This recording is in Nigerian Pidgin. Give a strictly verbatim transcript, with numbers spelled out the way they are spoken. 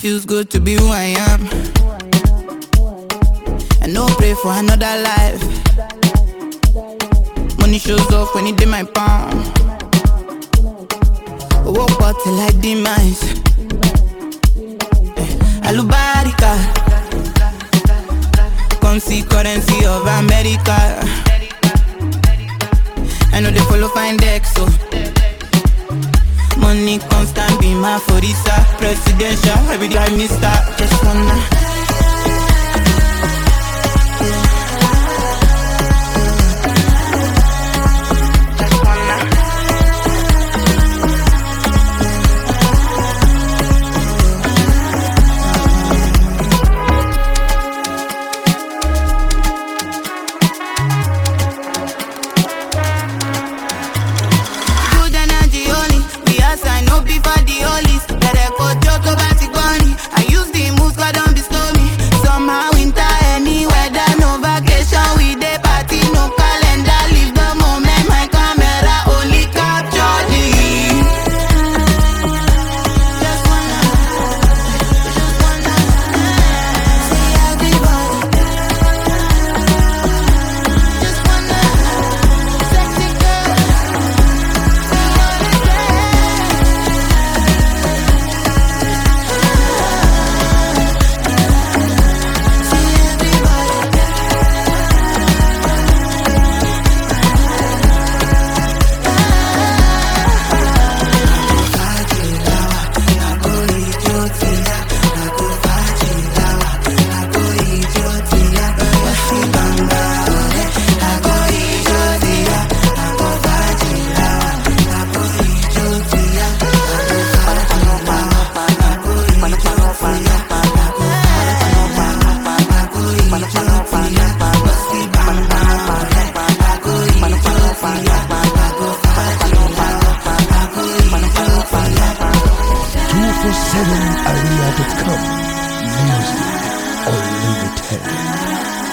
feels good to be who I am. I no pray for another life. Money shows up when it in my palm. Woke up till I demise. Alubarika, come see currency of America. I know they follow fine deck, so money constant be my forisa. Presidential, every day I miss that. Just wanna two forty-seven area dot com. Music Unlimited.